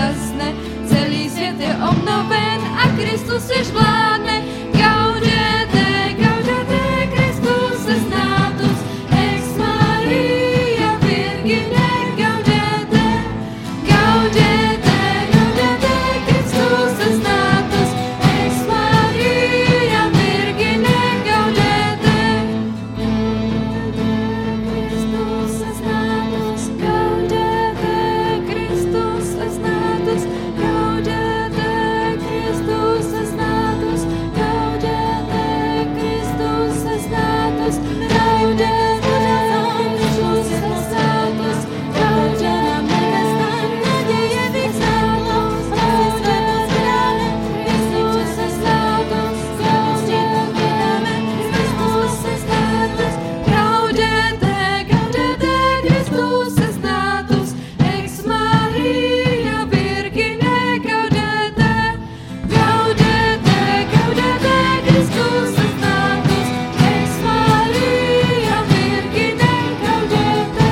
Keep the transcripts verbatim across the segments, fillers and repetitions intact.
zhasne, celý svět je obnoven a Kristus již vládne. Gaudete, gaudete, Kristus es natus, ex Maria Virgine, gaudete, gaudete, gaudete, Kristus es natus, ex Maria Virgine, gaudete, Kristus es natus, gaudete, Kristus es natus, gaudete, Kristus es natus, gaudete, Kristus es natus, gaudete, Kristus es natus, gaudete, naděje vyznáno, gaudete, Kristus es natus, gaudete, Kristus es natus, gaudete, gaudete, Kristus es natus, ex Maria Virgine, gaudete, gaudete, gaudete, Kristus es natus, ex Maria Virgine, gaudete.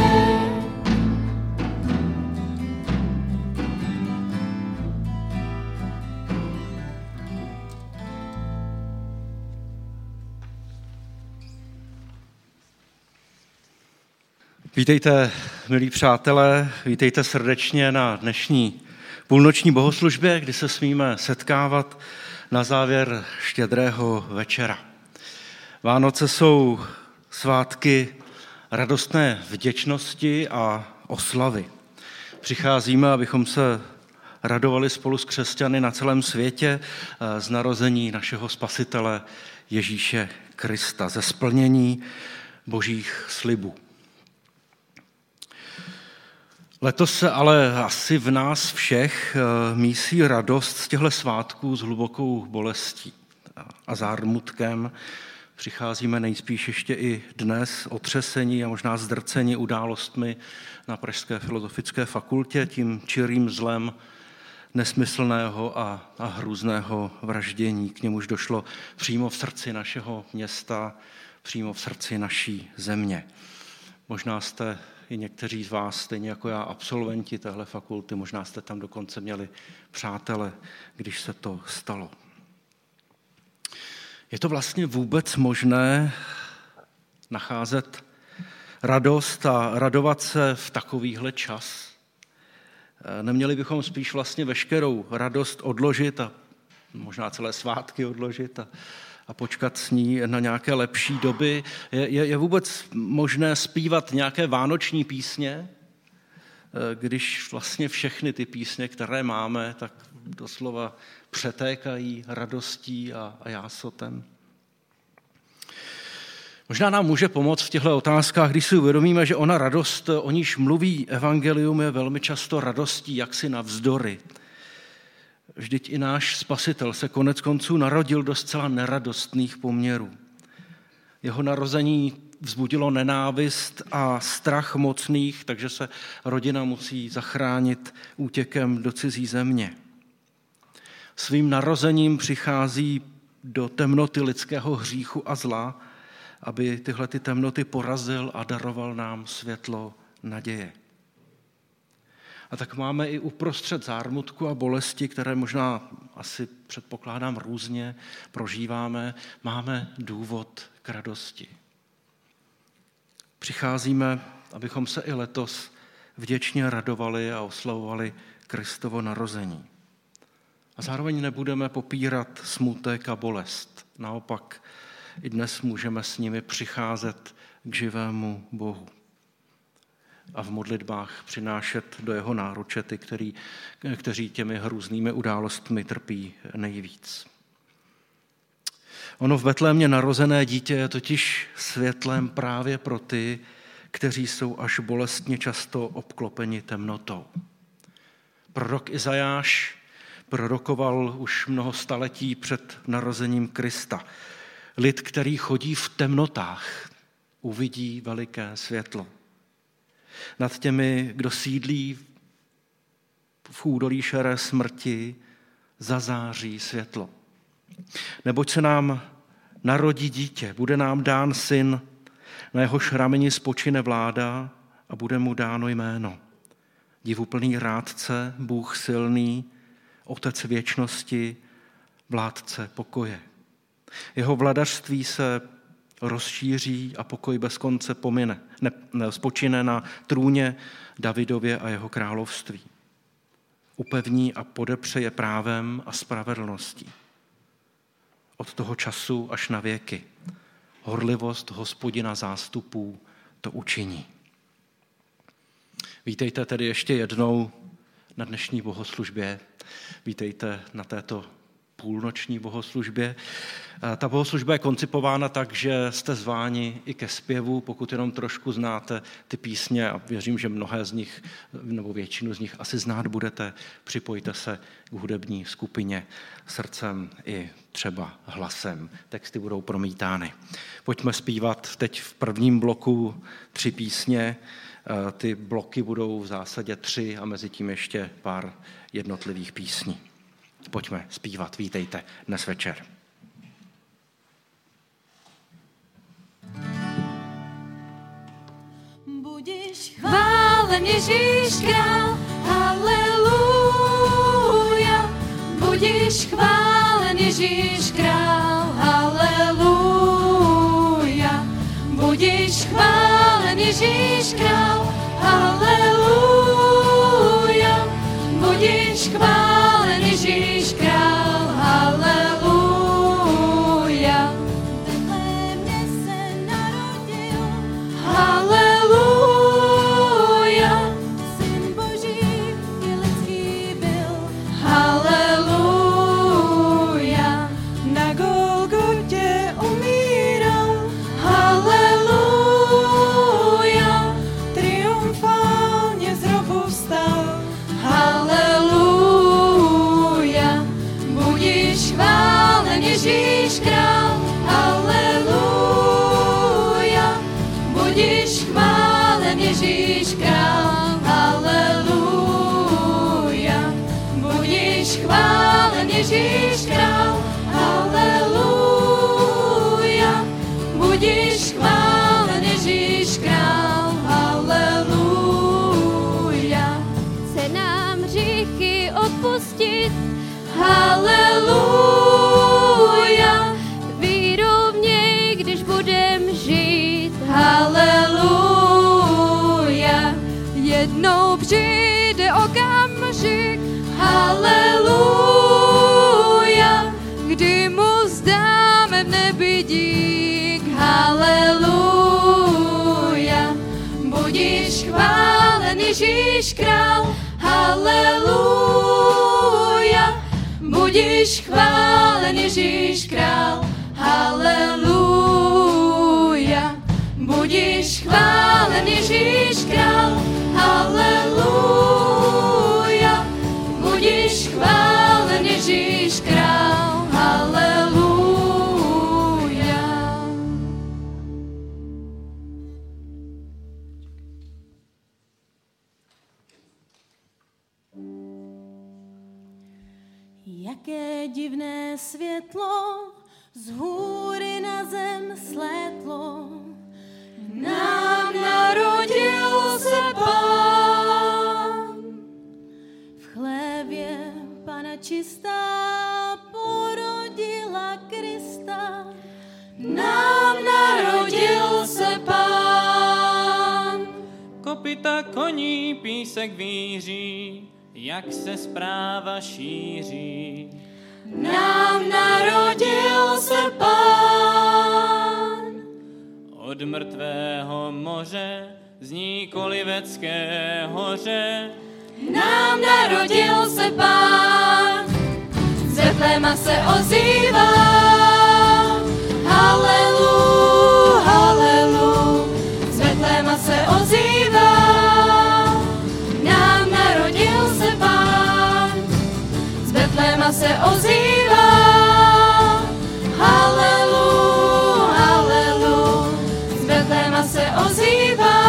Vítejte, milí přátelé, vítejte srdečně na dnešní půlnoční bohoslužbě, kdy se smíme setkávat na závěr štědrého večera. Vánoce jsou svátky radostné vděčnosti a oslavy. Přicházíme, abychom se radovali spolu s křesťany na celém světě z narození našeho Spasitele Ježíše Krista, ze splnění božích slibů. Letos se ale asi v nás všech mísí radost z těchto svátků s hlubokou bolestí a zármutkem. Přicházíme nejspíš ještě i dnes otřesení a možná zdrcení událostmi na Pražské filozofické fakultě, tím čirým zlem nesmyslného a, a hrůzného vraždění. K němuž došlo přímo v srdci našeho města, přímo v srdci naší země. Možná jste i někteří z vás, stejně jako já, absolventi téhle fakulty, možná jste tam dokonce měli přátele, když se to stalo. Je to vlastně vůbec možné nacházet radost a radovat se v takovýhle čas? Neměli bychom spíš vlastně veškerou radost odložit a možná celé svátky odložit a, a počkat s ní na nějaké lepší doby? Je, je, je vůbec možné zpívat nějaké vánoční písně, když vlastně všechny ty písně, které máme, tak doslova přetékají radostí a, a jásotem? Možná nám může pomoct v těchto otázkách, když si uvědomíme, že ona radost, o níž mluví evangelium, je velmi často radostí jaksi navzdory. Vždyť i náš Spasitel se konec konců narodil do zcela neradostných poměrů. Jeho narození vzbudilo nenávist a strach mocných, takže se rodina musí zachránit útěkem do cizí země. Svým narozením přichází do temnoty lidského hříchu a zla, aby tyhle ty temnoty porazil a daroval nám světlo naděje. A tak máme i uprostřed zármutku a bolesti, které možná asi předpokládám různě prožíváme, máme důvod k radosti. Přicházíme, abychom se i letos vděčně radovali a oslavovali Kristovo narození. A zároveň nebudeme popírat smutek a bolest. Naopak, i dnes můžeme s nimi přicházet k živému Bohu a v modlitbách přinášet do jeho náruče ty, který, kteří těmi hrůznými událostmi trpí nejvíc. Ono v Betlémě narozené dítě je totiž světlem právě pro ty, kteří jsou až bolestně často obklopeni temnotou. Prorok Izajáš prorokoval už mnoho staletí před narozením Krista. Lid, který chodí v temnotách, uvidí veliké světlo. Nad těmi, kdo sídlí v údolí šeré smrti, zazáří světlo. Neboť se nám narodí dítě, bude nám dán syn, na jehož rameni spočine vláda a bude mu dáno jméno. divuplný rádce, Bůh silný, Otec věčnosti, vládce pokoje. Jeho vladařství se rozšíří a pokoj bez konce pomine, ne, ne, spočine na trůně Davidově a jeho království. Upevní a podepře je právem a spravedlností. Od toho času až na věky. Horlivost Hospodina zástupů to učiní. Vítejte tedy ještě jednou na dnešní bohoslužbě. Vítejte na této půlnoční bohoslužbě. Ta bohoslužba je koncipována tak, že jste zváni i ke zpěvu, pokud jenom trošku znáte ty písně a věřím, že mnohé z nich, nebo většinu z nich asi znát budete. Připojte se k hudební skupině srdcem i třeba hlasem. Texty budou promítány. Pojďme zpívat teď v prvním bloku tři písně. Ty bloky budou v zásadě tři a mezi tím ještě pár jednotlivých písní. Pojďme zpívat, vítejte dnes večer. Budiš chválen Ježíš král, haleluja. Budiš chválen Ježíš král, haleluja. Budiš chválen Ježíš král, haleluja. Budiš chválen Ježíš král, haleluja. Ve mně se narodil, haleluja. Syn Boží i lidský byl, haleluja. Na Golgotě umíral, haleluja. Triumfálně z hrobu vstal, haleluja. Budiš chválen Ježíš král, haleluja. Budiš chválen Ježíš král, haleluja. Budiš chválen Ježíš král, haleluja. Budiš chválen Ježíš král, haleluja. Chce nám hříchy odpustit, haleluja. Vírou v něj, když budem žít, haleluja. Jednou přijde okamžik, haleluja, kdy mu zdáme v nebi dík, haleluja. Budiš chválen Ježíš král, haleluja. Budiš chválen Ježíš král, haleluja. Budiš chválen Ježíš král, haleluja. Budiš chválen Ježíš král, haleluja. Jaké divné světlo z hůry na zem slétlo, nám narodil se Pán. V chlévě Pana čistá porodila Krista, nám narodil se Pán. Kopyta koní písek víří, jak se zpráva šíří. Nám narodil se Pán. Od mrtvého moře zní Kolivecké hoře. Nám narodil se Pán. Z Betléma se ozývá, halelu, halelu. Z Betléma se ozývá, nám narodil se Pán. Z Betléma se ozývá, halelu, halelu. Z Betléma se ozývá,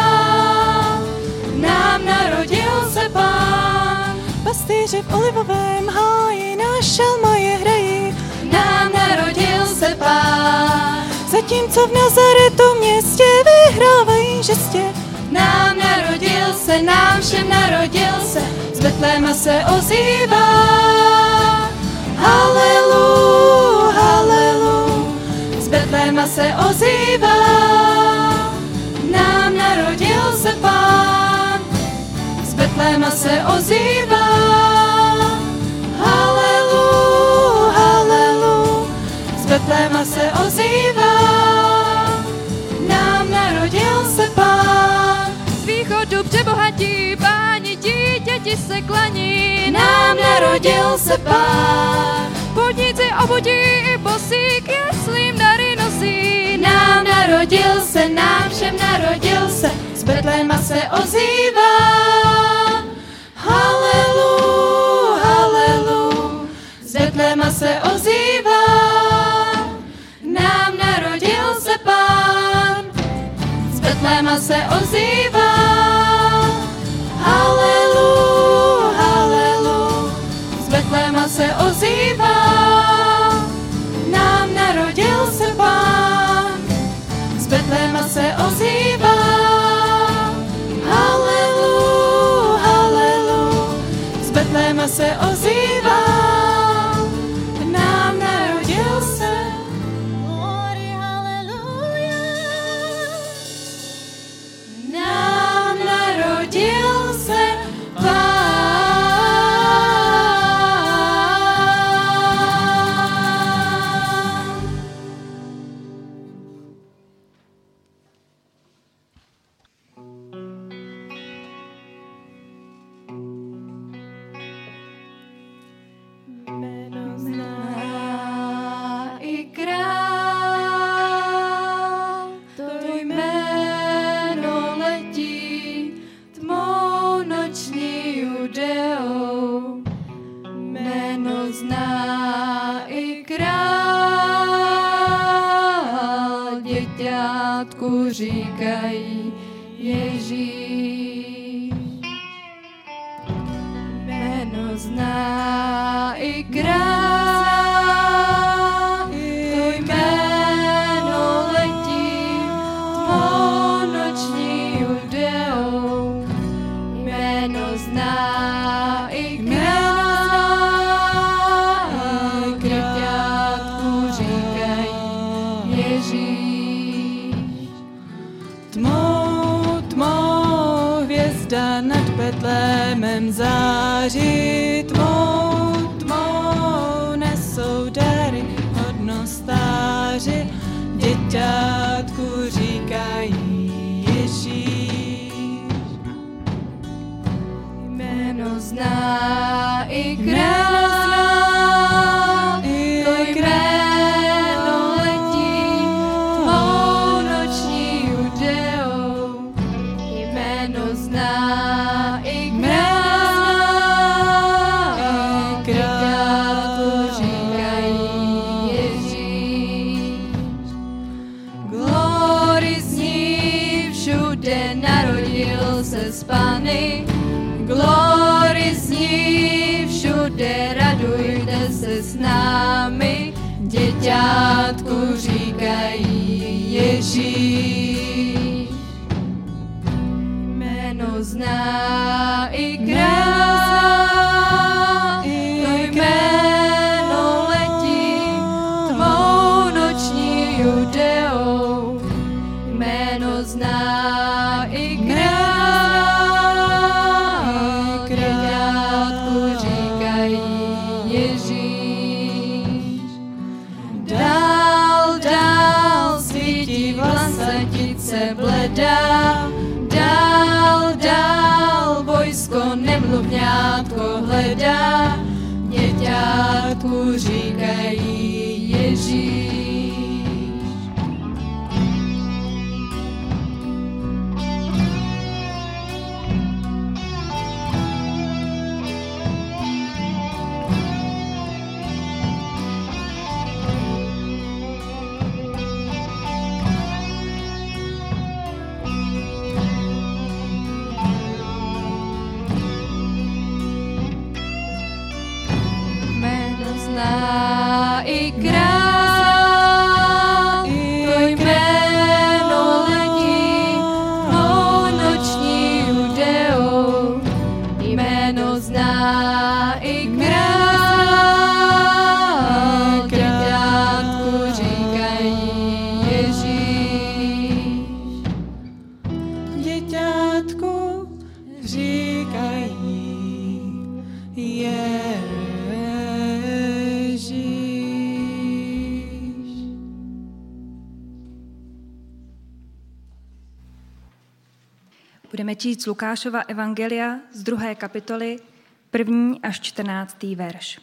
nám narodil se Pán. Pastýři v olivovém háji na šalmaje hrají, nám narodil se Pán. Zatímco v Nazaretu městě vyhrávají žestě, Nám narodil se, nám všem narodil se, z Betléma se ozývá. Halelu, halelu, z Betléma se ozývá. Nám narodil se Pán, z Betléma se ozývá. Halelu, halelu, z Betléma se ozývá. Nám narodil se Pán. Z východu přebohatí páni, dítěti se klaní. Nám narodil se Pán. Putníci obudí i bosí, k jeslím dary nosí. Nám narodil se, nám všem narodil se, z Betléma se ozývá. Halelu, halelu, z Betléma se ozývá. Nám narodil se Pán, z Betléma se ozývá. Halelu, halelu, z Betléma se ozývá. Nám narodil se Pán, z Betléma se ozývá. Halelu, halelu, z Betléma se ozývá. Nám narodil se. Glory, haleluja. Nám narodil se Pán. Jméno zná i král, to jméno letí tmou noční Judeou. Jméno zná i král, děťátku říkají Ježíš. Jméno zná i král, to jméno letí tmou noční Judeou. Jméno zná i král, děťátku říkají Ježíš. Tmou, tmou hvězda nad Betlémem září, tmou, tmou nesou dary hodnostáři, děťátku říkají Ježíš. Jméno zná i král, to jméno letí tmou noční Judeou. Jméno zná i král, děťátku říkají Ježíš. Glory zní všude, narodil se z Panny. Glory zní všude, radujte se s námi. Děťátku říkají Ježíš. Jméno zná i král, to jméno letí tmou noční Judeou. Jméno zná i král, děťátku říkají Ježíš. Dál, dál svítí vlasatice bledá, dál, dál vojsko nemluvňátko hledá, děťátku říkají Ježíš. Zná i král, to jméno letí tmou noční Budeme číst z Lukášova evangelia z druhé kapitoly, první až čtrnáctý verš.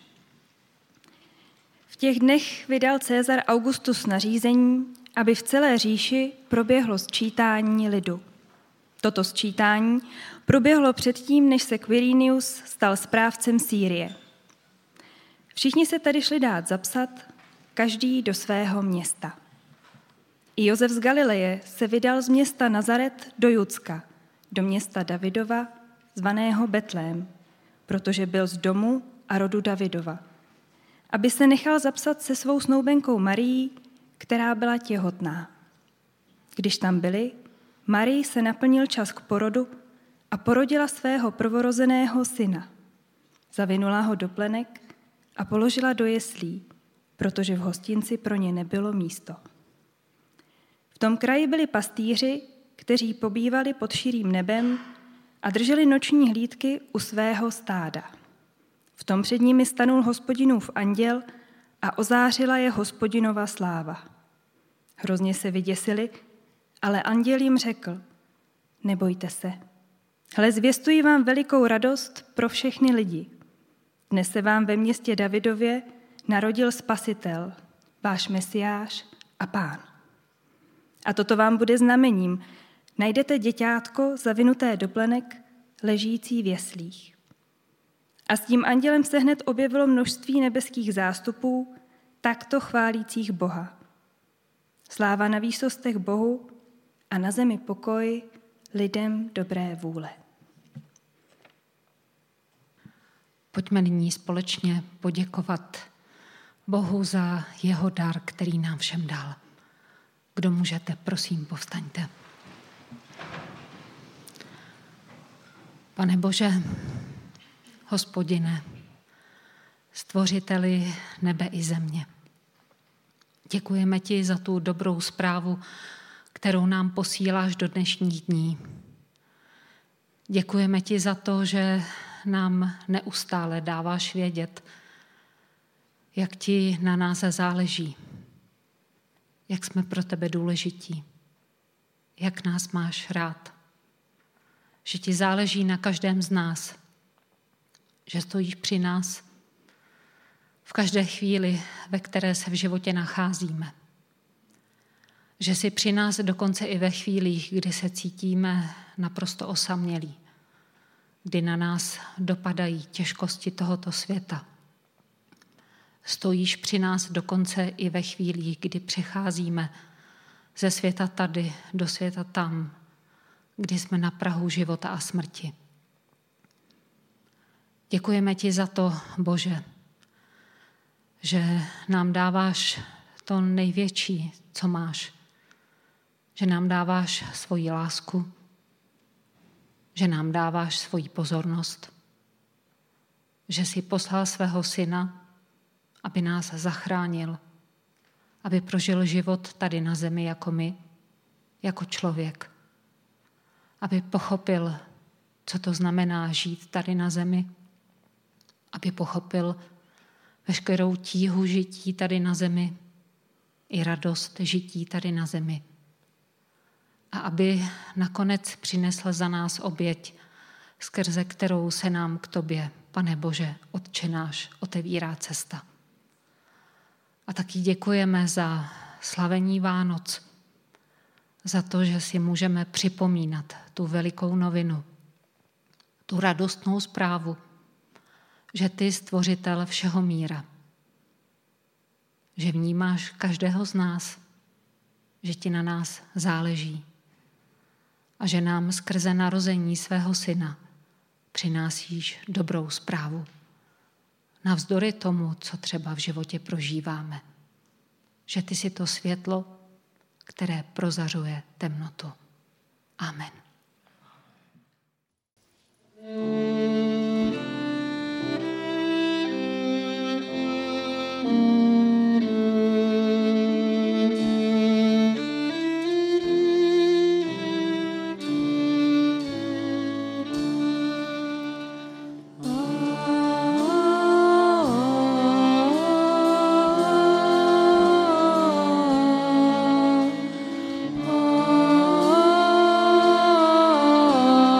V těch dnech vydal César Augustus nařízení, aby v celé říši proběhlo sčítání lidu. Toto sčítání proběhlo předtím, než se Quirinius stal správcem Sýrie. Všichni se tedy šli dát zapsat, každý do svého města. I Josef z Galileje se vydal z města Nazaret do Judska, do města Davidova, zvaného Betlém, protože byl z domu a rodu Davidova, aby se nechal zapsat se svou snoubenkou Marií, která byla těhotná. Když tam byli, Marii se naplnil čas k porodu a porodila svého prvorozeného syna. Zavinula ho do plenek a položila do jeslí, protože v hostinci pro ně nebylo místo. V tom kraji byli pastýři, kteří pobývali pod širým nebem a drželi noční hlídky u svého stáda. V tom před nimi stanul Hospodinův anděl a ozářila je Hospodinova sláva. Hrozně se vyděsili, ale anděl jim řekl, nebojte se. Hle, zvěstuji vám velikou radost pro všechny lidi. Dnes se vám ve městě Davidově narodil Spasitel, váš Mesiáš a Pán. A toto vám bude znamením. Najdete děťátko zavinuté do plenek, ležící v jeslích. A s tím andělem se hned objevilo množství nebeských zástupů, takto chválících Boha. Sláva na výsostech Bohu a na zemi pokoj lidem dobré vůle. Pojďme nyní společně poděkovat Bohu za jeho dar, který nám všem dal. Kdo můžete, prosím, povstaňte. Pane Bože, Hospodine, stvořiteli nebe i země, děkujeme ti za tu dobrou zprávu, kterou nám posíláš do dnešních dní. Děkujeme ti za to, že nám neustále dáváš vědět, jak ti na nás záleží, jak jsme pro tebe důležití, jak nás máš rád, že ti záleží na každém z nás, že stojíš při nás v každé chvíli, ve které se v životě nacházíme. Že jsi při nás dokonce i ve chvílích, kdy se cítíme naprosto osamělí, kdy na nás dopadají těžkosti tohoto světa. Stojíš při nás dokonce i ve chvílích, kdy přecházíme ze světa tady do světa tam, kdy jsme na prahu života a smrti. Děkujeme ti za to, Bože, že nám dáváš to největší, co máš. Že nám dáváš svoji lásku, že nám dáváš svoji pozornost, že jsi poslal svého syna, aby nás zachránil, aby prožil život tady na zemi jako my, jako člověk, aby pochopil, co to znamená žít tady na zemi, aby pochopil veškerou tíhu žití tady na zemi i radost žití tady na zemi. A aby nakonec přinesl za nás oběť, skrze kterou se nám k tobě, Pane Bože, Otče náš, otevírá cesta. A taky děkujeme za slavení Vánoc, za to, že si můžeme připomínat tu velikou novinu, tu radostnou zprávu, že ty, stvořitel všeho míra, že vnímáš každého z nás, že ti na nás záleží a že nám skrze narození svého syna přinášíš dobrou zprávu. Navzdory tomu, co třeba v životě prožíváme. Že ty jsi to světlo, které prozařuje temnotu. Amen. Oh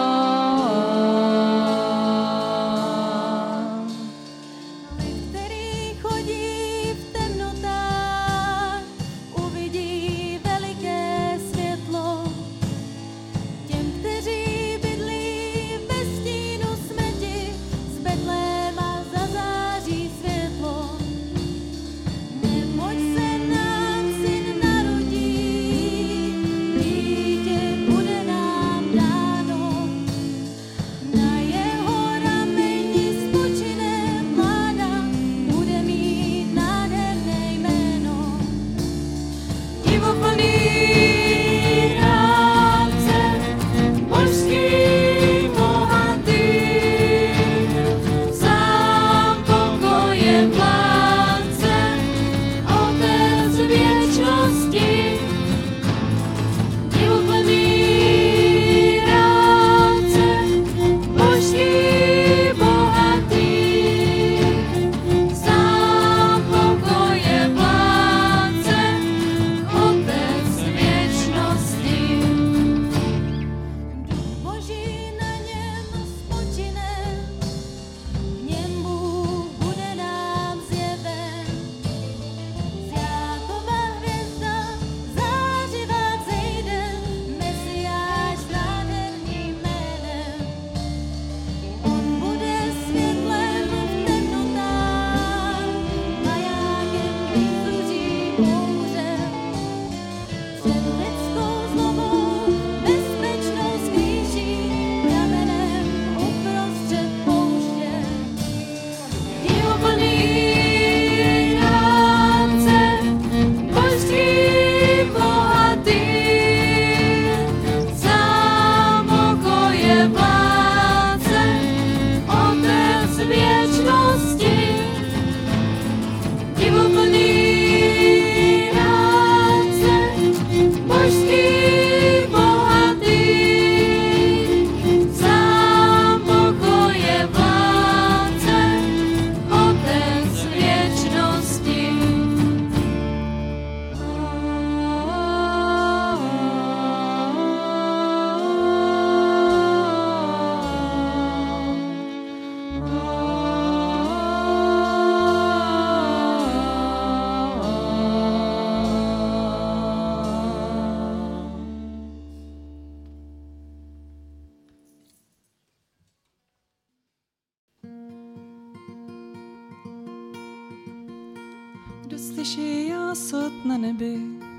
slyší jásot na nebi?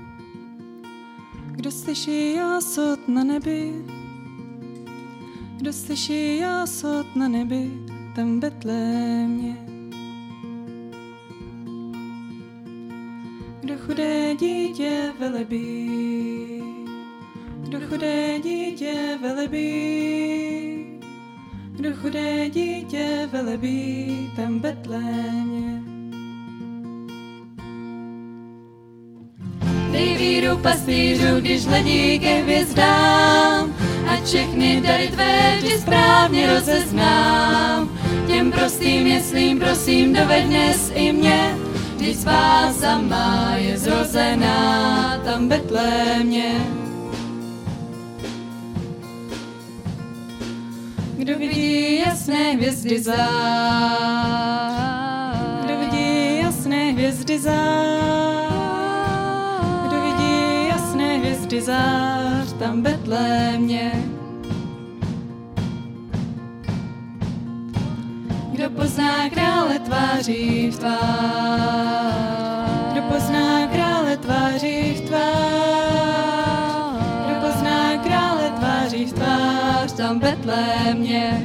Kdo slyší jásot na nebi? Kdo slyší jásot na nebi? Tam v Betlémě. Kdo chudé dítě velebí? Kdo chudé dítě velebí? Kdo chudé dítě velebí? Tam v Betlémě. Dej víru pastýřů, když hledí ke hvězdám, ať všechny dary tvé vždy správně rozeznám. Těm prostým jeslím, prosím, doveď dnes i mě, vždyť spása má je zrozená tam v Betlémě. Kdo vidí jasné hvězdy zář, Kdo vidí jasné hvězdy zář, Kdo vidí jasné hvězdy zář, tam v Betlémě. kdo pozná krále tváří v tvář, Kdo pozná krále tváří v tvář, Kdo pozná krále tváří v tvář, tam v Betlémě.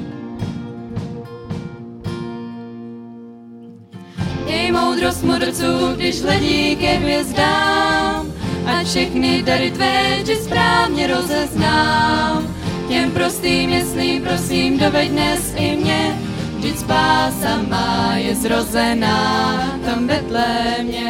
Dej moudrost mudrců, když hledí ke hvězdám, ať všechny dary tvé vždy správně rozeznám. Těm prostým jeslím, prosím, doveď dnes i mě, vždyť spása má je zrozená tam v Betlémě.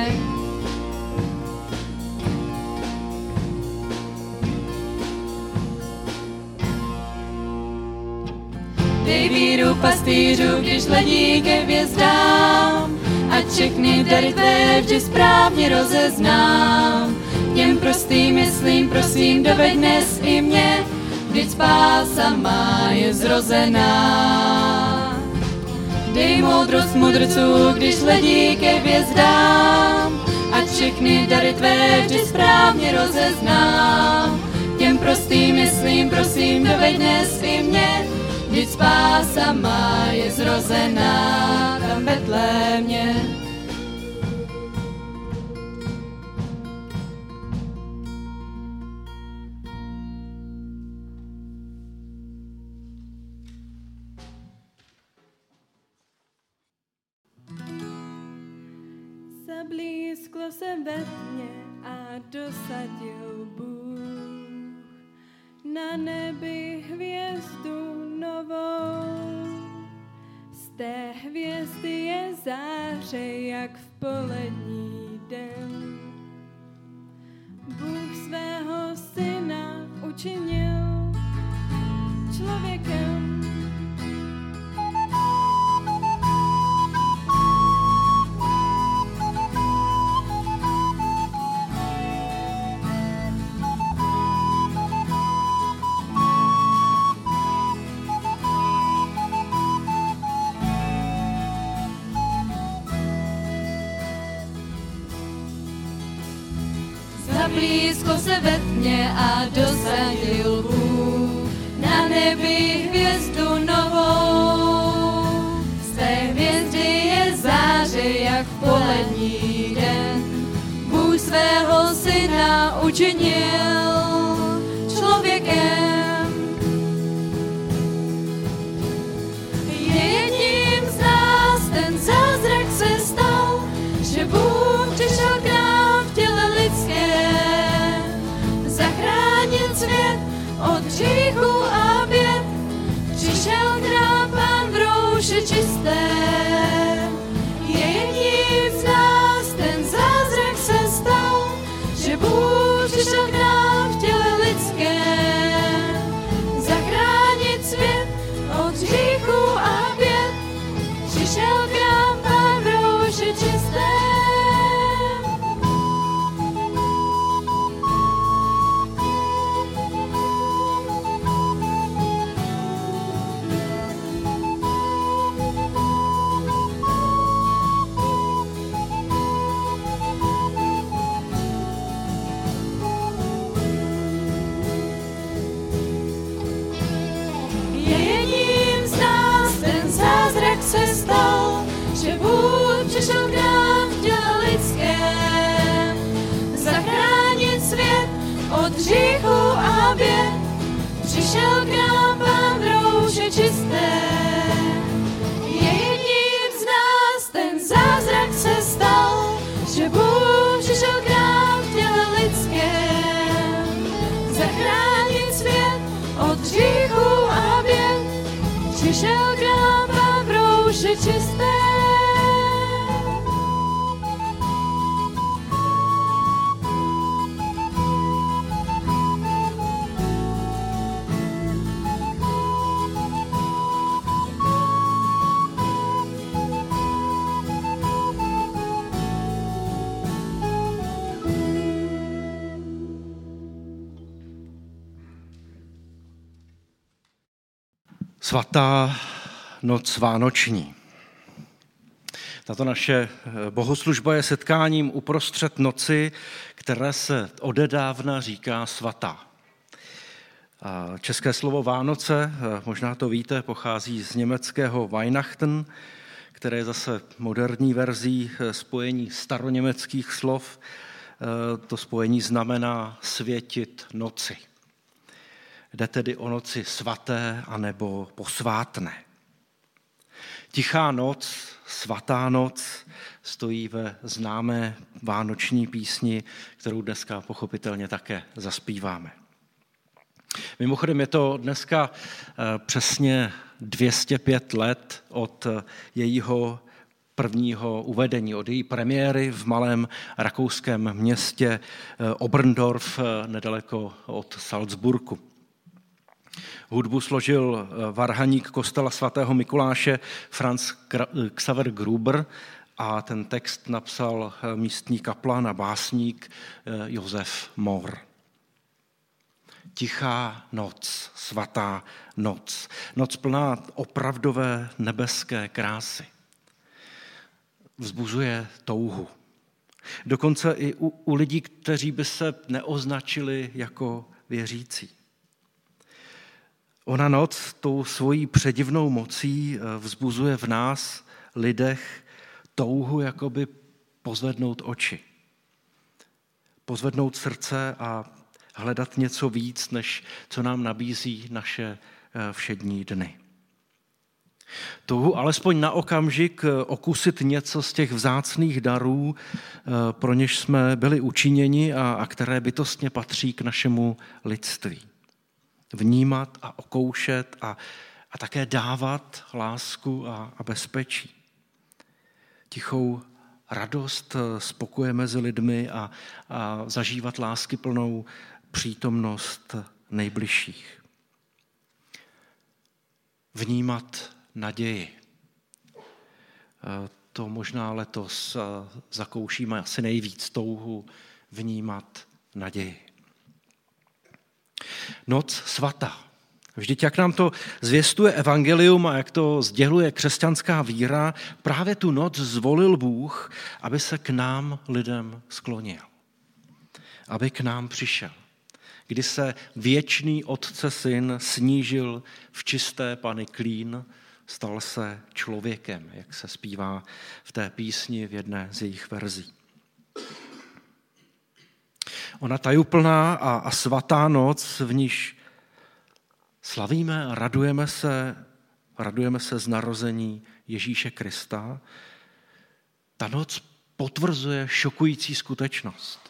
Dej víru pastýřů, když hledí ke hvězdám, ať všechny dary tvé vždy správně rozeznám. Těm prostým myslím, prosím, doveď dnes i mě, vždyť spása má je zrozená. Dej moudrost mudrců, když hledí ke hvězdám, ať všechny dary tvé vždy správně rozeznám. Těm prostým myslím, prosím, doveď dnes i mě, vždyť spása má je zrozená tam v Betlémě. Zablízklo se ve tmě a dosadil Bůh na nebi hvězdu novou. Z té hvězdy je záře, jak v polední den. Bůh svého syna učinil člověkem. Blízko se ve tmě a dosadil Bůh na nebi hvězdu novou. Z té hvězdy je záře, jak v polední den. Bůh svého syna učinil člověkem. Je jedním z nás, ten zázrak se stal, že Bůh přišel k nám v těle lidském. Zachránit svět od hříchu a běd, přišel k nám Pán v rouše čisté. Je jedním z nás, ten zázrak se stal, že Bůh přišel k nám v těle lidském. Přišel k nám Pán v rouše čisté, je jedním z nás, ten zázrak se stal, že Bůh přišel k nám v těle lidském, zachránit svět od hříchu a běd. Přišel k nám Pán v rouše čisté. Svatá noc vánoční. Tato naše bohoslužba je setkáním uprostřed noci, které se odedávna říká svatá. České slovo Vánoce, možná to víte, pochází z německého Weihnachten, které je zase moderní verzí spojení staroněmeckých slov. To spojení znamená světit noci. Jde tedy o noci svaté anebo posvátné. Tichá noc, svatá noc stojí ve známé vánoční písni, kterou dneska pochopitelně také zaspíváme. Mimochodem je to dneska přesně dvě stě pět let od jejího prvního uvedení, od její premiéry v malém rakouském městě Oberndorf nedaleko od Salzburgu. Hudbu složil varhaník kostela svatého Mikuláše Franz Xaver Gruber a ten text napsal místní kaplan a básník Josef Mohr. Tichá noc, svatá noc. Noc plná opravdové nebeské krásy. Vzbuzuje touhu. Dokonce i u, u lidí, kteří by se neoznačili jako věřící. Ona noc tou svojí předivnou mocí vzbuzuje v nás, lidech, touhu jakoby pozvednout oči. Pozvednout srdce a hledat něco víc, než co nám nabízí naše všední dny. Touhu alespoň na okamžik okusit něco z těch vzácných darů, pro něž jsme byli učiněni a, a které bytostně patří k našemu lidství. Vnímat a okoušet a, a také dávat lásku a, a bezpečí. Tichou radost, spokoje mezi lidmi a, a zažívat láskyplnou přítomnost nejbližších. Vnímat naději. To možná letos zakoušíme asi nejvíc, touhu vnímat naději. Noc svatá. Vždyť jak nám to zvěstuje evangelium a jak to sděluje křesťanská víra, právě tu noc zvolil Bůh, aby se k nám lidem sklonil. Aby k nám přišel. Kdy se věčný Otce Syn snížil v čisté Panny Klín, stal se člověkem, jak se zpívá v té písni v jedné z jejich verzí. Ona tajuplná a, a svatá noc, v níž slavíme a radujeme se, radujeme se z narození Ježíše Krista, ta noc potvrzuje šokující skutečnost.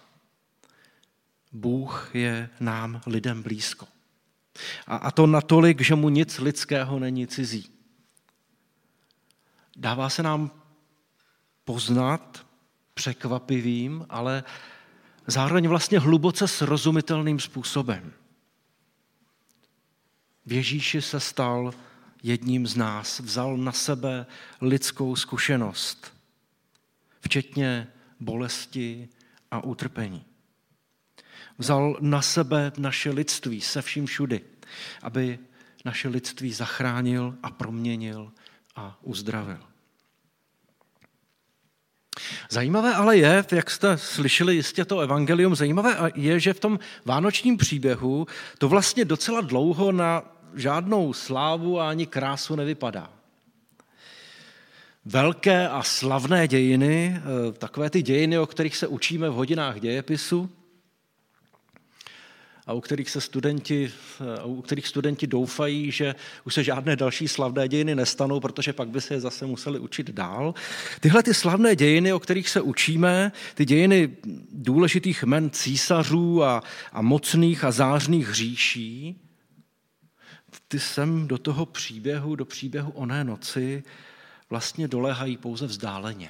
Bůh je nám lidem blízko. A, a to natolik, že mu nic lidského není cizí. Dává se nám poznat překvapivým, ale zároveň vlastně hluboce srozumitelným způsobem. V Ježíši se stal jedním z nás, vzal na sebe lidskou zkušenost, včetně bolesti a utrpení. Vzal na sebe naše lidství se vším všudy, aby naše lidství zachránil a proměnil a uzdravil. Zajímavé ale je, jak jste slyšeli jistě to evangelium, zajímavé je, že v tom vánočním příběhu to vlastně docela dlouho na žádnou slávu a ani krásu nevypadá. Velké a slavné dějiny, takové ty dějiny, o kterých se učíme v hodinách dějepisu, a u kterých se studenti, u kterých studenti doufají, že už se žádné další slavné dějiny nestanou, protože pak by se je zase museli učit dál. Tyhle ty slavné dějiny, o kterých se učíme, ty dějiny důležitých jmen císařů a, a mocných a zářných říší, ty sem do toho příběhu, do příběhu oné noci vlastně doléhají pouze vzdáleně.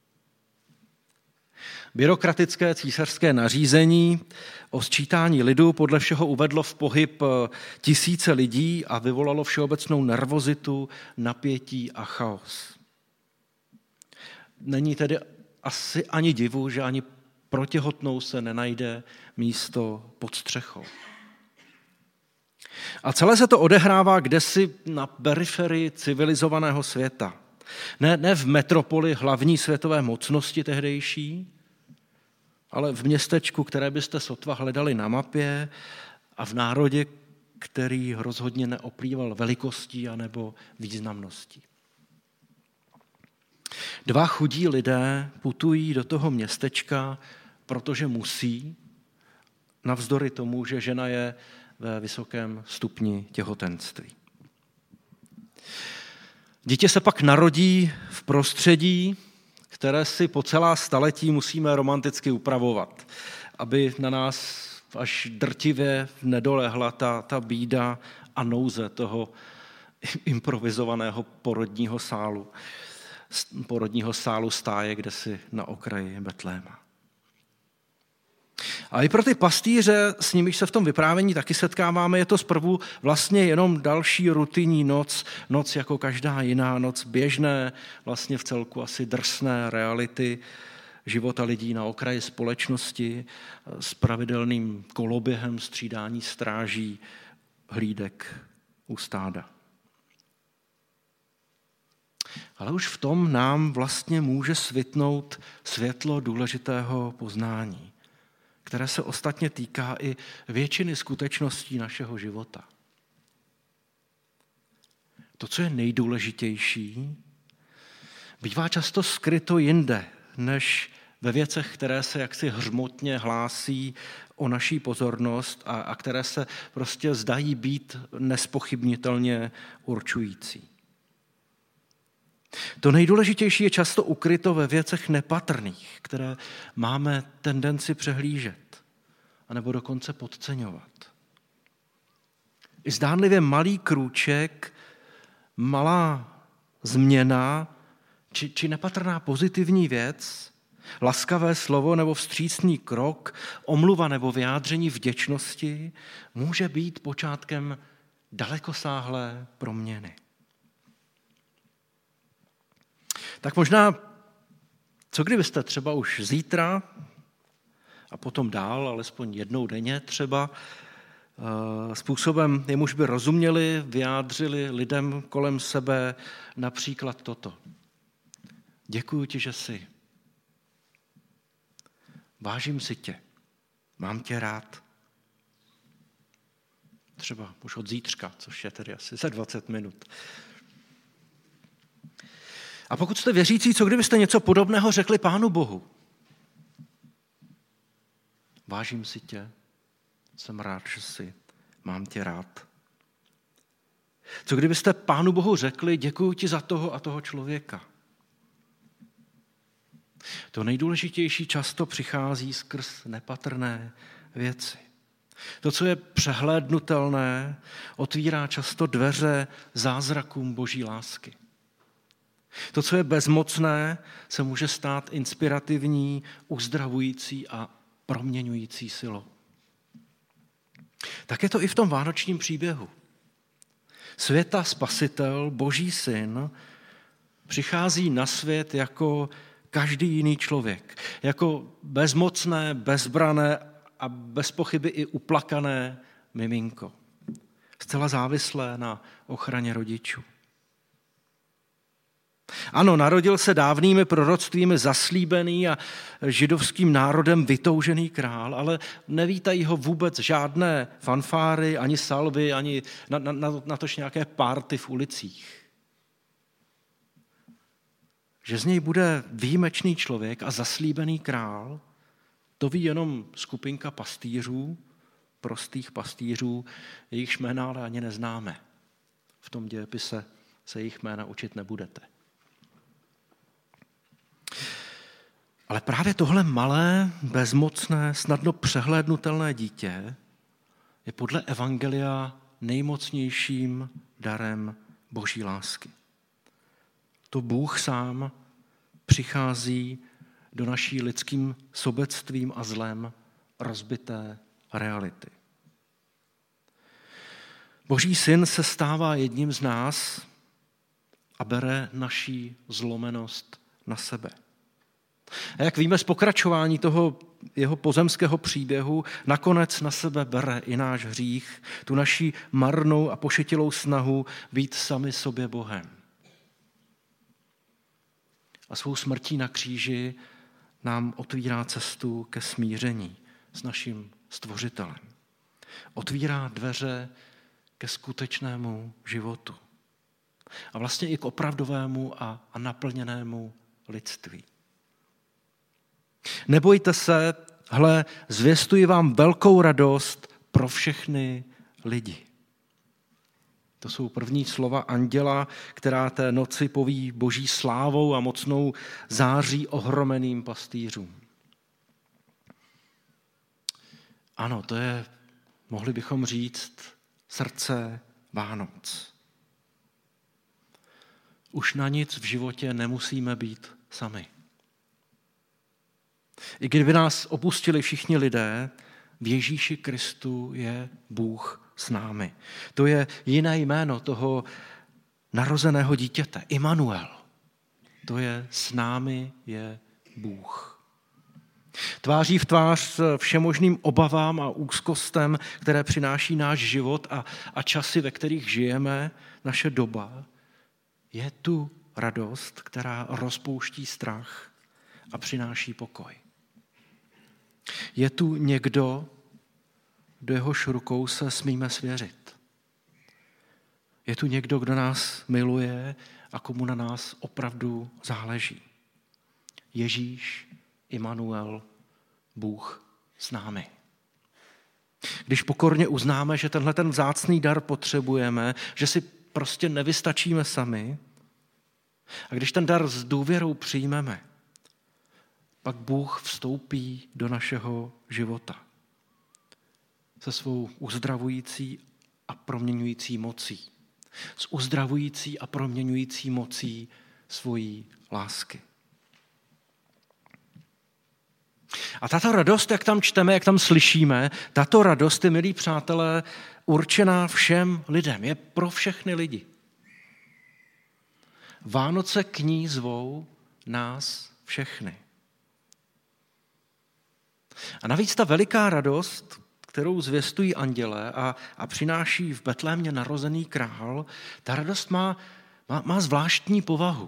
Byrokratické císařské nařízení o sčítání lidu podle všeho uvedlo v pohyb tisíce lidí a vyvolalo všeobecnou nervozitu, napětí a chaos. Není tedy asi ani divu, že ani pro těhotnou se nenajde místo pod střechou. A celé se to odehrává kdesi na periferii civilizovaného světa. Ne, ne v metropoli hlavní světové mocnosti tehdejší, ale v městečku, které byste sotva hledali na mapě a v národě, který rozhodně neoplýval velikostí anebo významností. Dva chudí lidé putují do toho městečka, protože musí, navzdory tomu, že žena je ve vysokém stupni těhotenství. Dítě se pak narodí v prostředí, které si po celá staletí musíme romanticky upravovat, aby na nás až drtivě nedolehla ta, ta bída a nouze toho improvizovaného porodního sálu, porodního sálu stáje, kde si na okraji Betléma. A i pro ty pastýře, s nimiž se v tom vyprávění taky setkáváme, je to zprvu vlastně jenom další rutinní noc, noc jako každá jiná, noc běžné, vlastně v celku asi drsné reality života lidí na okraji společnosti s pravidelným koloběhem střídání stráží hlídek u stáda. Ale už v tom nám vlastně může svitnout světlo důležitého poznání, které se ostatně týká i většiny skutečností našeho života. To, co je nejdůležitější, bývá často skryto jinde, než ve věcech, které se jaksi hřmotně hlásí o naší pozornost a, a které se prostě zdají být nespochybnitelně určující. To nejdůležitější je často ukryto ve věcech nepatrných, které máme tendenci přehlížet, anebo dokonce podceňovat. I zdánlivě malý krůček, malá změna, či, či nepatrná pozitivní věc, laskavé slovo nebo vstřícný krok, omluva nebo vyjádření vděčnosti může být počátkem dalekosáhlé proměny. Tak možná, co kdybyste třeba už zítra a potom dál, alespoň jednou denně třeba, způsobem, jemuž by rozuměli, vyjádřili lidem kolem sebe například toto. Děkuji ti, že jsi. Vážím si tě. Mám tě rád. Třeba už od zítřka, což je tedy asi za dvacet minut. A pokud jste věřící, co kdybyste něco podobného řekli Pánu Bohu? Vážím si tě, jsem rád, že jsi, mám tě rád. Co kdybyste Pánu Bohu řekli, děkuji ti za toho a toho člověka? To nejdůležitější často přichází skrz nepatrné věci. To, co je přehlédnutelné, otvírá často dveře zázrakům Boží lásky. To, co je bezmocné, se může stát inspirativní, uzdravující a proměňující silou. Tak je to i v tom vánočním příběhu. Světa spasitel, Boží syn, přichází na svět jako každý jiný člověk. Jako bezmocné, bezbrané a bez pochyby i uplakané miminko. Zcela závislé na ochraně rodičů. Ano, narodil se dávnými proroctvími zaslíbený a židovským národem vytoužený král, ale nevítají ho vůbec žádné fanfáry, ani salvy, ani na, na, na tož nějaké párty v ulicích. Že z něj bude výjimečný člověk a zaslíbený král, to ví jenom skupinka pastýřů prostých pastýřů, jejichž jména ale ani neznáme. V tom dějepise se jejich jména učit nebudete. Ale právě tohle malé, bezmocné, snadno přehlédnutelné dítě je podle evangelia nejmocnějším darem Boží lásky. To Bůh sám přichází do naší lidským sobectvím a zlem rozbité reality. Boží syn se stává jedním z nás a bere naší zlomenost na sebe. A jak víme z pokračování toho jeho pozemského příběhu, nakonec na sebe bere i náš hřích, tu naši marnou a pošetilou snahu být sami sobě Bohem. A svou smrtí na kříži nám otvírá cestu ke smíření s naším Stvořitelem. Otvírá dveře ke skutečnému životu. A vlastně i k opravdovému a, a naplněnému lidství. Nebojte se, hle, zvěstuji vám velkou radost pro všechny lidi. To jsou první slova anděla, která té noci poví Boží slávou a mocnou září ohromeným pastýřům. Ano, to je, mohli bychom říct, srdce Vánoc. Už na nic v životě nemusíme být sami. I kdyby nás opustili všichni lidé, v Ježíši Kristu je Bůh s námi. To je jiné jméno toho narozeného dítěte, Immanuel. To je s námi je Bůh. Tváří v tvář všemožným obavám a úzkostem, které přináší náš život a, a časy, ve kterých žijeme, naše doba, je tu radost, která rozpouští strach a přináší pokoj. Je tu někdo, do jehož rukou se smíme svěřit. Je tu někdo, kdo nás miluje a komu na nás opravdu záleží. Ježíš, Immanuel, Bůh s námi. Když pokorně uznáme, že tenhle ten vzácný dar potřebujeme, že si prostě nevystačíme sami, a když ten dar s důvěrou přijmeme, pak Bůh vstoupí do našeho života se svou uzdravující a proměňující mocí. S uzdravující a proměňující mocí svojí lásky. A tato radost, jak tam čteme, jak tam slyšíme, tato radost je, milí přátelé, určená všem lidem. Je pro všechny lidi. Vánoce k ní zvou nás všechny. A navíc ta veliká radost, kterou zvěstují anděle a, a přináší v Betlémě narozený král, ta radost má, má, má zvláštní povahu.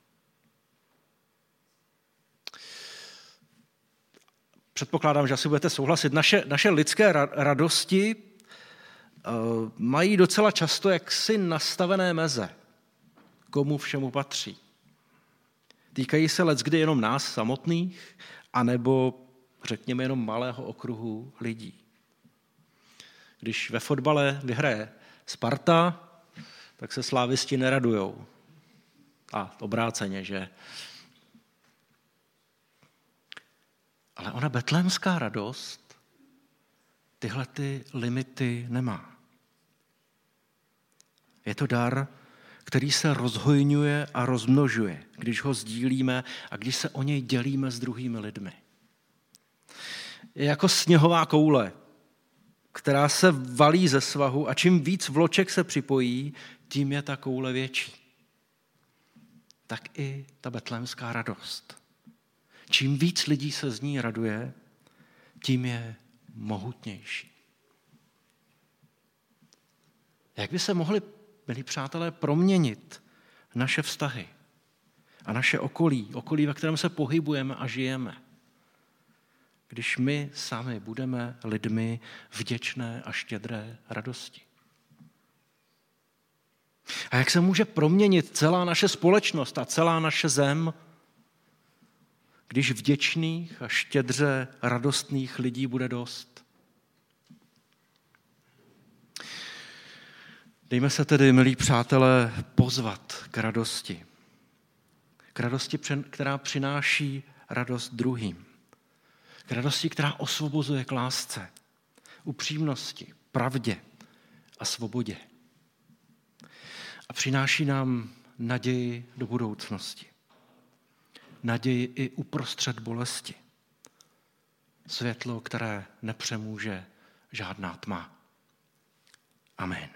Předpokládám, že asi budete souhlasit. Naše, naše lidské radosti uh, mají docela často jaksi nastavené meze, komu všemu patří. Týkají se leckdy jenom nás samotných, anebo řekněme jenom malého okruhu lidí. Když ve fotbale vyhraje Sparta, tak se slávisti neradujou. A obráceně, že? Ale ona betlémská radost tyhle ty limity nemá. Je to dar, který se rozhojňuje a rozmnožuje, když ho sdílíme a když se o něj dělíme s druhými lidmi. Je jako sněhová koule, která se valí ze svahu a čím víc vloček se připojí, tím je ta koule větší. Tak i ta betlémská radost. Čím víc lidí se z ní raduje, tím je mohutnější. Jak by se mohli, milí přátelé, proměnit naše vztahy a naše okolí, okolí, ve kterém se pohybujeme a žijeme, když my sami budeme lidmi vděčné a štědré radosti? A jak se může proměnit celá naše společnost a celá naše zem, když vděčných a štědře radostných lidí bude dost? Dejme se tedy, milí přátelé, pozvat k radosti. K radosti, která přináší radost druhým. K radosti, která osvobozuje k lásce, upřímnosti, pravdě a svobodě. A přináší nám naději do budoucnosti. Naději i uprostřed bolesti. Světlo, které nepřemůže žádná tma. Amen.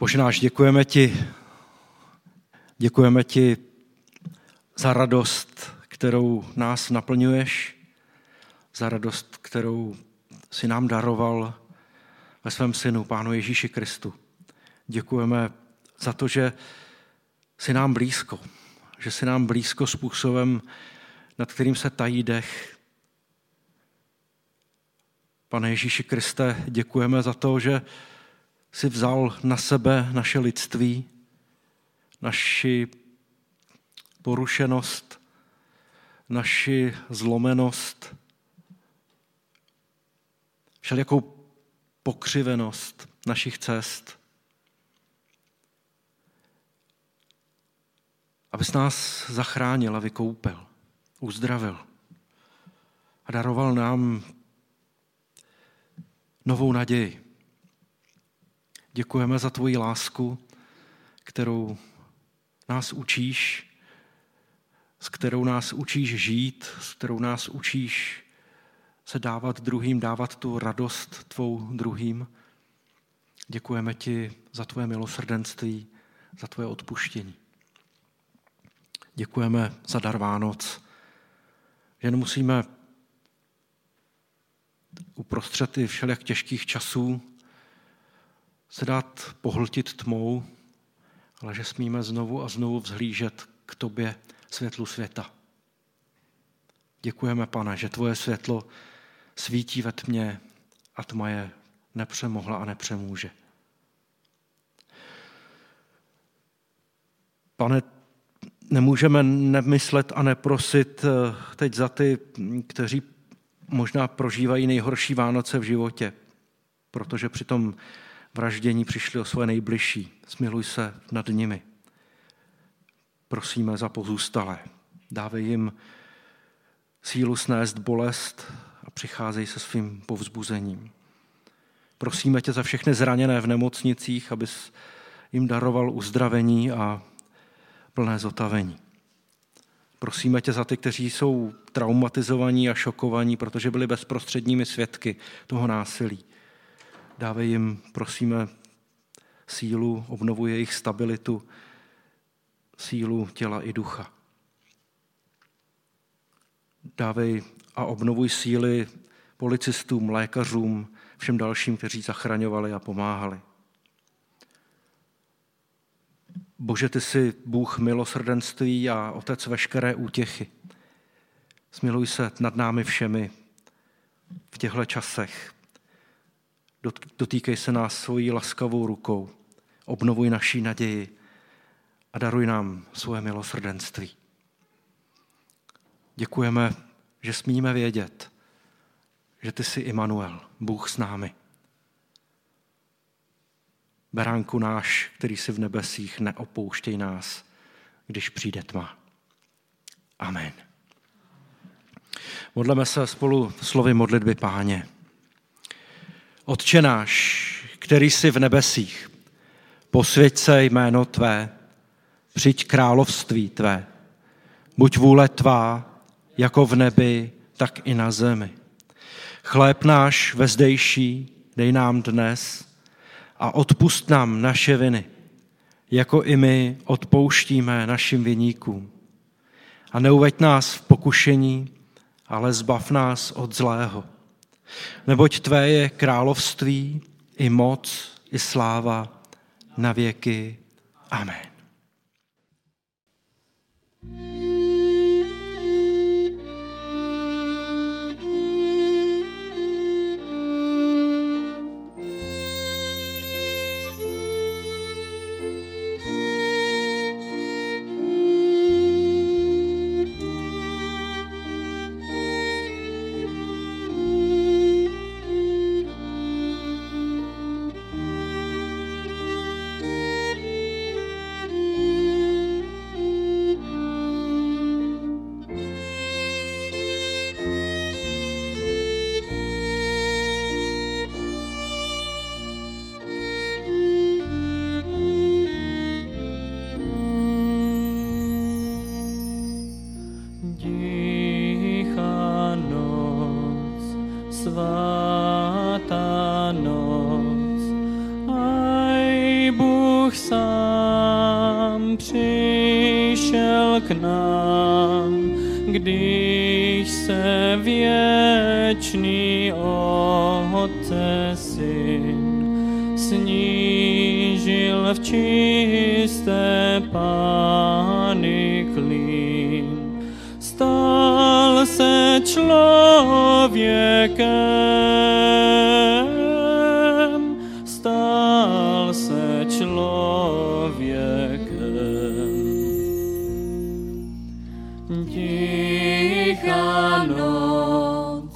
Bože náš, děkujeme ti, děkujeme ti za radost, kterou nás naplňuješ, za radost, kterou si nám daroval ve svém synu, Pánu Ježíši Kristu. Děkujeme za to, že jsi nám blízko, že jsi nám blízko způsobem, nad kterým se tají dech. Pane Ježíši Kriste, děkujeme za to, že jsi vzal na sebe naše lidství, naši porušenost, naši zlomenost, všelijakou pokřivenost našich cest. Abys nás zachránil a vykoupil, uzdravil a daroval nám novou naději. Děkujeme za tvoji lásku, kterou nás učíš, s kterou nás učíš žít, s kterou nás učíš se dávat druhým, dávat tu radost tvou druhým. Děkujeme ti za tvoje milosrdenství, za tvoje odpuštění. Děkujeme za dar Vánoc, že nemusíme uprostřed i všelijak těžkých časů se dát pohltit tmou, ale že smíme znovu a znovu vzhlížet k tobě, světlu světa. Děkujeme, Pane, že tvoje světlo svítí ve tmě a tma je nepřemohla a nepřemůže. Pane, nemůžeme nemyslet a neprosit teď za ty, kteří možná prožívají nejhorší Vánoce v životě, protože při tom vraždění přišli o svoje nejbližší. Smiluj se nad nimi. Prosíme za pozůstalé. Dávej jim sílu snést bolest a přicházej se svým povzbuzením. Prosíme tě za všechny zraněné v nemocnicích, abys jim daroval uzdravení a plné zotavení. Prosíme tě za ty, kteří jsou traumatizovaní a šokovaní, protože byli bezprostředními svědky toho násilí. Dávej jim, prosíme, sílu, obnovuj jejich stabilitu, sílu těla i ducha. Dávej a obnovuj síly policistům, lékařům, všem dalším, kteří zachraňovali a pomáhali. Bože, ty jsi Bůh milosrdenství a Otec veškeré útěchy. Smiluj se nad námi všemi v těchto časech. Dotýkej se nás svojí laskavou rukou, obnovuj naší naději a daruj nám svoje milosrdenství. Děkujeme, že smíme vědět, že ty jsi Immanuel, Bůh s námi. Beránku náš, který jsi v nebesích, neopouštěj nás, když přijde tma. Amen. Modleme se spolu slovy modlitby Páně. Otče náš, který jsi v nebesích, posvěť se jméno tvé, přijď království tvé, buď vůle tvá, jako v nebi, tak i na zemi. Chléb náš vezdejší dej nám dnes a odpusť nám naše viny, jako i my odpouštíme našim viníkům. A neuveď nás v pokušení, ale zbav nás od zlého. Neboť tvé je království, i moc, i sláva na věky. Amen. přišel k nám, když se věčný Otce Syn snížil v čisté Pány klín. Stal se člověkem, stal se člověkem. Tichá noc,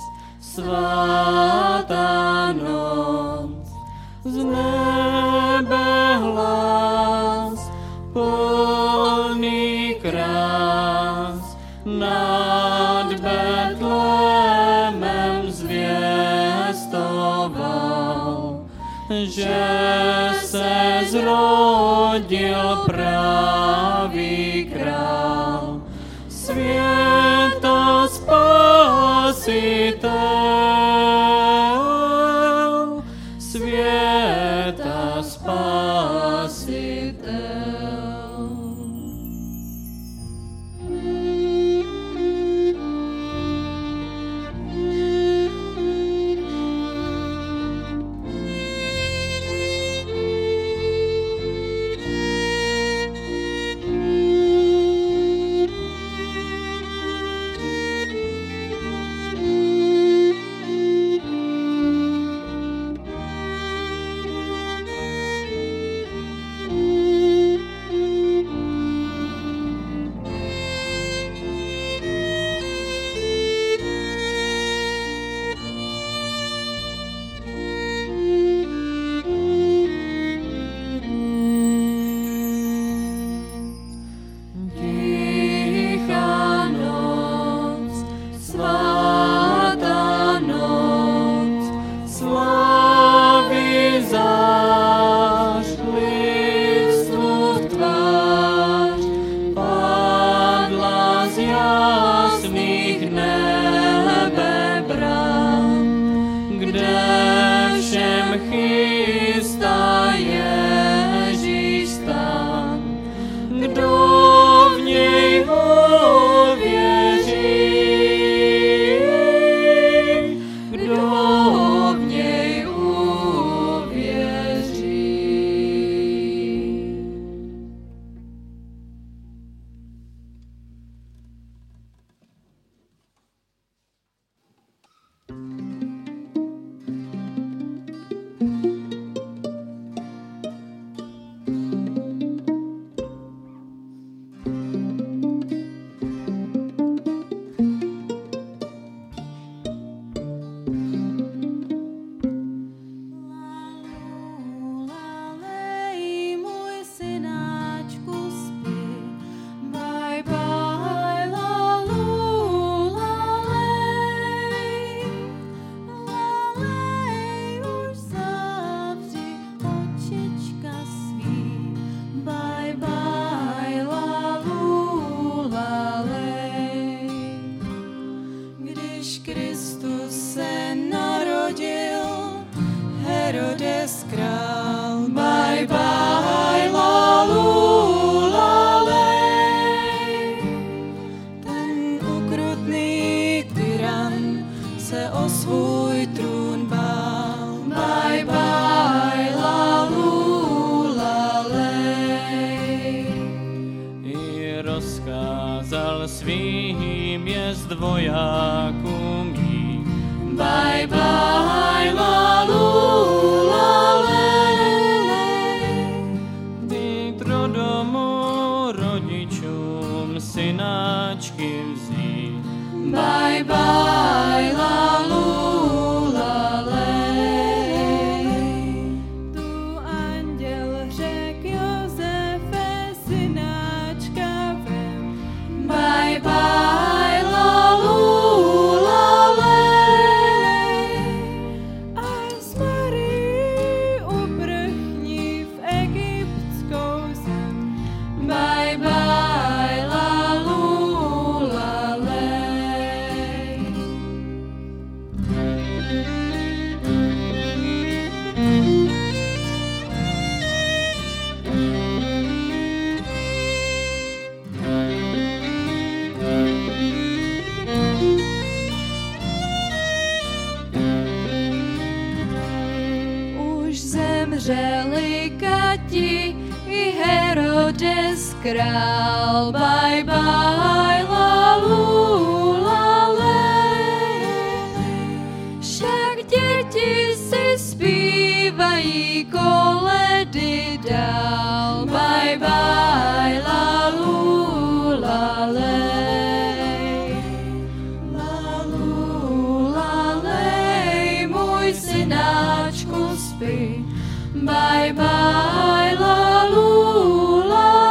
svatá noc, z nebe hlas, plný krás, nad Betlémem zvěstoval, že se zrodil pravý král, světa spasitel, světa spasitel. rozkázal svým jezd vojákům jít. Bye, bye, lalu, Vítro domů rodičům synáčky vzít. Bye, bye, lalu, Tu anděl řek Josefe, synáčka vem. Bye, bye, lalu, A z Marii uprchni v egyptskou zem. Bye, bye, lalu, král, bye bye, lalu, lalej. Však děti si zpívají koledy dál, bye bye, lalu, lalej. Lalu, lalej, můj synáčku spí, bye bye, lalu,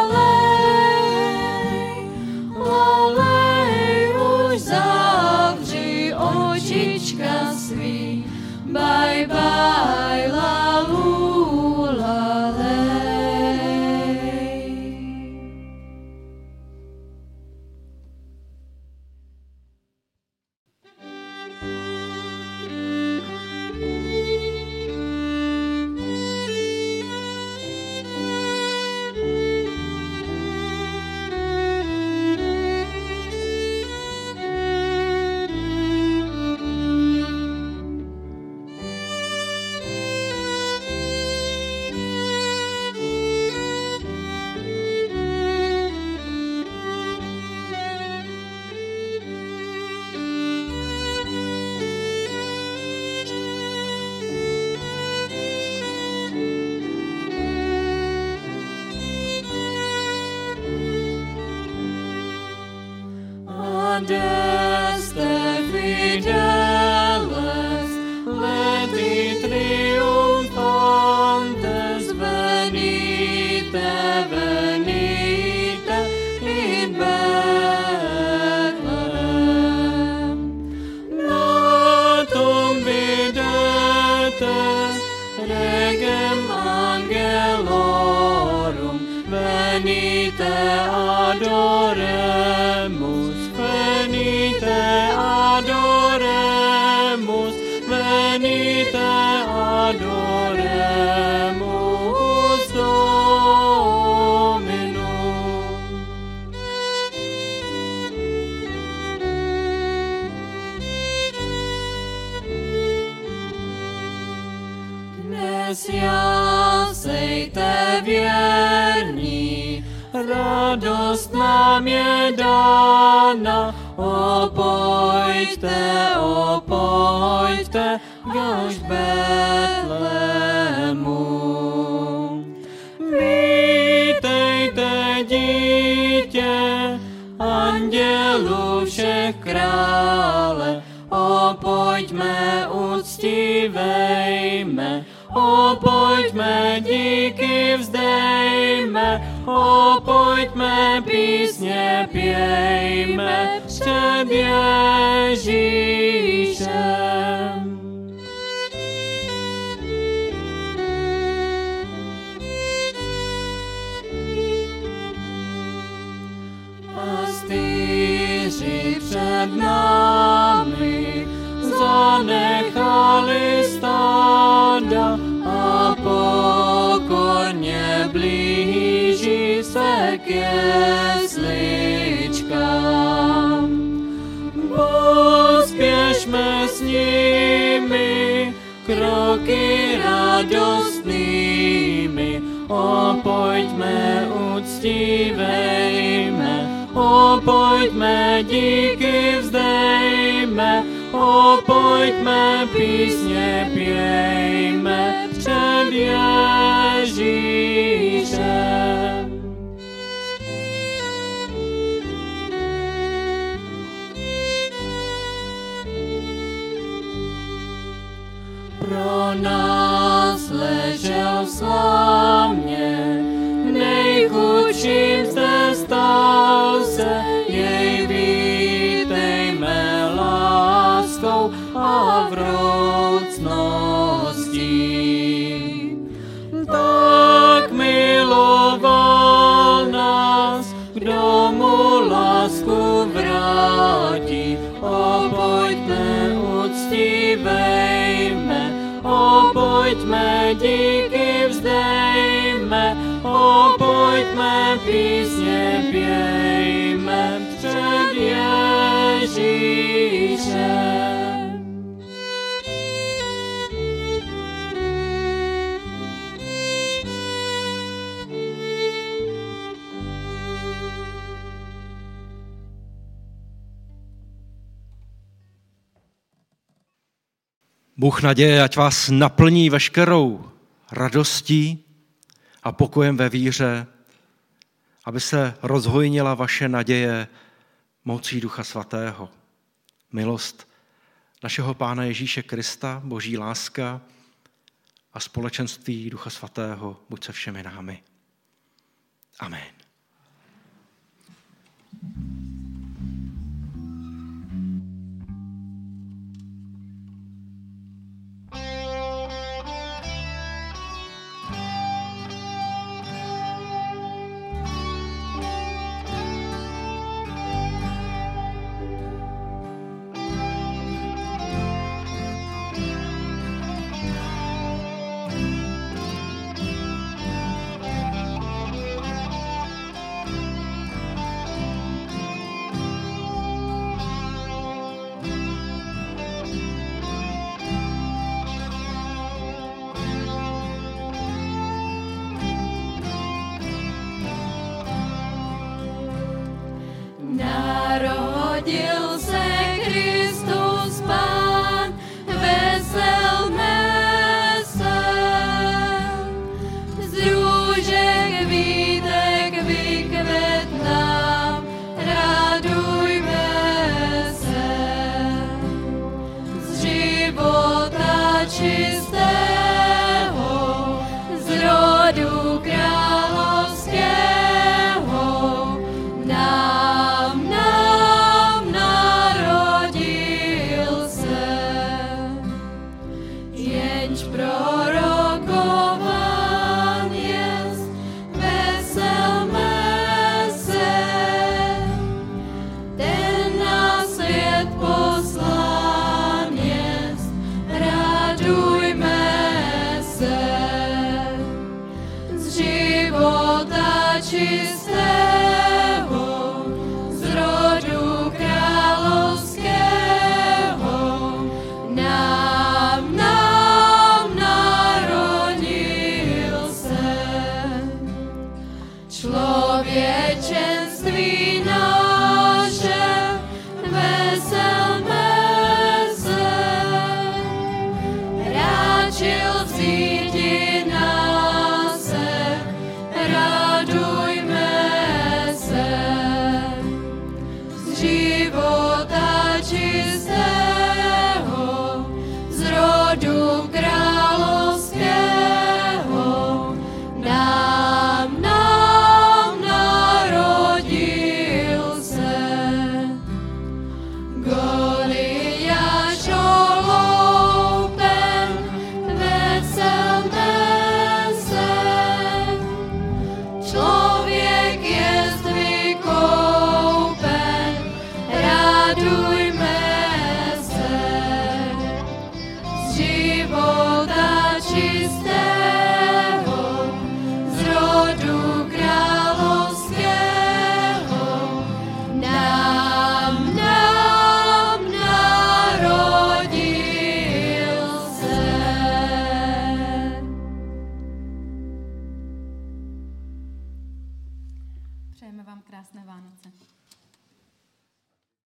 lalej. Lalej, už zavři očička svý, bye bye, lalu, lalej. Adeste fideles, leti triumfantes, venite, venite in Bethlehem. Natum videtes regem angelorum, venite adoremus, venite adoremus, venite adoremus Dominum. Dnes jasejte věrní, radost nám je dána, opojďte, opojďte, až Betlému. Vítejte dítě, andělů všech krále, opojďme, uctívejme, opojďme, díky vzdejme, opojďme, písně pějme před Ježíšem. Pastýři před námi zanechali stáda a pokorně blíží se k jesličkám. Pospěšme s nimi kroky radostnými, opojďme, uctívejme, opojďme, díky vzdejme, opojďme, písně pějme před Ježíšem. Pro nás ležel slavně, nejchudším zde stal se, jej vítejme láskou a vroucností. Tak miloval nás, kdo mu lásku vrátí, opojďme, uctívejme, opojďme, díky vzdejme, opojďme, písně pějme před Ježíšem. Bůh naděje, ať vás naplní veškerou radostí a pokojem ve víře, aby se rozhojnila vaše naděje mocí Ducha Svatého. Milost našeho Pána Ježíše Krista, Boží láska a společenství Ducha Svatého buď se všemi námi. Amen. Narodil se Kristus Pán, veselme se. Z růžek vítek vykvětná, radujme se. Z života čistého, z rodu královského, nám nám narodil se. Jenž prorokován jest, veselme se. Ten na svět poslán jest, radujme se. Z života čistého, z rodu královského, nám, nám narodil se. Člověčenství naše, veselme se. Ráčil vzíti nás, radujme se. Z života čistého, z rodu královského, nám, nám narodil se. Goliáš oloupen, veselme se. Člověk jest vykoupen, radujme se. Z života čistého, z rodu královského, nám, nám narodil se. Přejeme vám krásné Vánoce.